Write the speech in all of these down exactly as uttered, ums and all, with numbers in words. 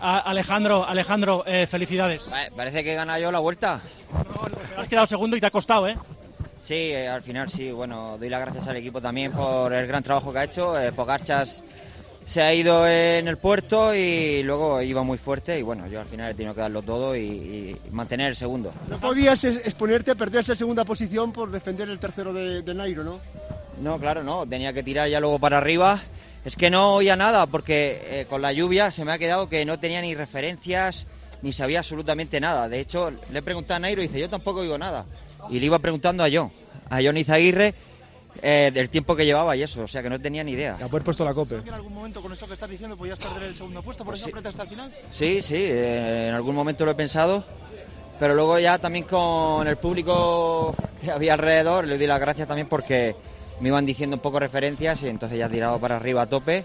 A Alejandro, Alejandro, eh, felicidades. Parece que he ganado yo la vuelta. Has quedado segundo y te ha costado, ¿eh? Sí, eh, al final sí. Bueno, doy las gracias al equipo también por el gran trabajo que ha hecho. Eh, Pogačar se ha ido en el puerto y luego iba muy fuerte y bueno, yo al final he tenido que darlo todo y, y mantener el segundo. No podías exponerte a perder esa segunda posición por defender el tercero de, de Nairo, ¿no? No, claro, no. Tenía que tirar ya luego para arriba. Es que no oía nada porque eh, con la lluvia se me ha quedado que no tenía ni referencias ni sabía absolutamente nada. De hecho, le he preguntado a Nairo y dice, yo tampoco oigo nada. Y le iba preguntando a John, a John Izaguirre, eh, del tiempo que llevaba y eso, o sea que no tenía ni idea. ¿Te haber puesto la cope? ¿En algún momento con eso que estás diciendo podías perder el segundo puesto, por eso Sí. apretas hasta el final? Sí, sí, eh, en algún momento lo he pensado, pero luego ya también con el público que había alrededor le di las gracias también porque me iban diciendo un poco referencias y entonces ya he tirado para arriba a tope.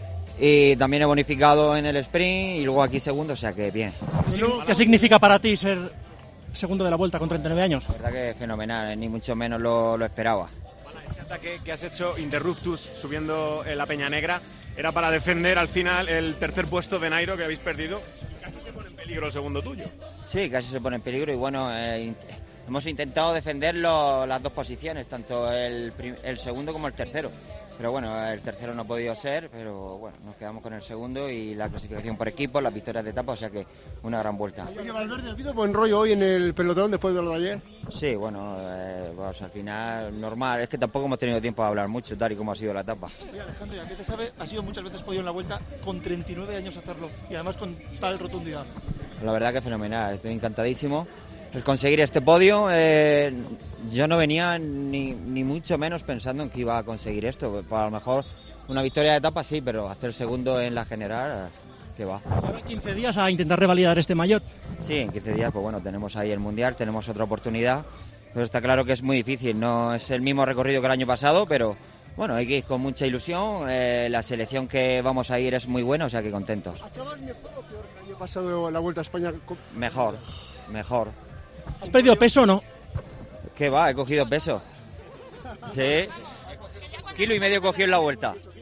Y también he bonificado en el sprint y luego aquí segundo, o sea que bien. ¿Qué significa para ti ser segundo de la Vuelta con treinta y nueve años? La verdad que fenomenal, ni mucho menos lo, lo esperaba. Ese ataque que has hecho Interruptus subiendo en la Peña Negra era para defender al final el tercer puesto de Nairo que habéis perdido. Casi se pone en peligro el segundo tuyo. Sí, casi se pone en peligro y bueno, eh, int- hemos intentado defender lo- las dos posiciones, tanto el, prim- el segundo como el tercero. Pero bueno, el tercero no ha podido ser, pero bueno, nos quedamos con el segundo y la clasificación por equipos, las victorias de etapa, o sea que una gran vuelta. Oye, Valverde, ¿ha habido buen rollo hoy en el pelotón después de lo de ayer? Sí, bueno, eh, pues al final normal, es que tampoco hemos tenido tiempo de hablar mucho, tal y como ha sido la etapa. Oye, Alejandro, ya que te sabe, has sido muchas veces podido en la Vuelta con treinta y nueve años hacerlo y además con tal rotundidad. La verdad que fenomenal, estoy encantadísimo. El conseguir este podio, eh, yo no venía ni, ni mucho menos pensando en que iba a conseguir esto. Pues a lo mejor una victoria de etapa sí, pero hacer segundo en la general, que va. Ahora quince días a intentar revalidar este maillot. Sí, en quince días, pues bueno, tenemos ahí el Mundial, tenemos otra oportunidad, pero está claro que es muy difícil, no es el mismo recorrido que el año pasado, pero bueno, hay que ir con mucha ilusión, eh, la selección que vamos a ir es muy buena, o sea que contentos. ¿Acabas mejor o peor que el año pasado la Vuelta a España? Mejor, mejor. ¿Has perdido peso o no? ¿Qué va? He cogido peso. Sí. Kilo y medio cogió en la vuelta.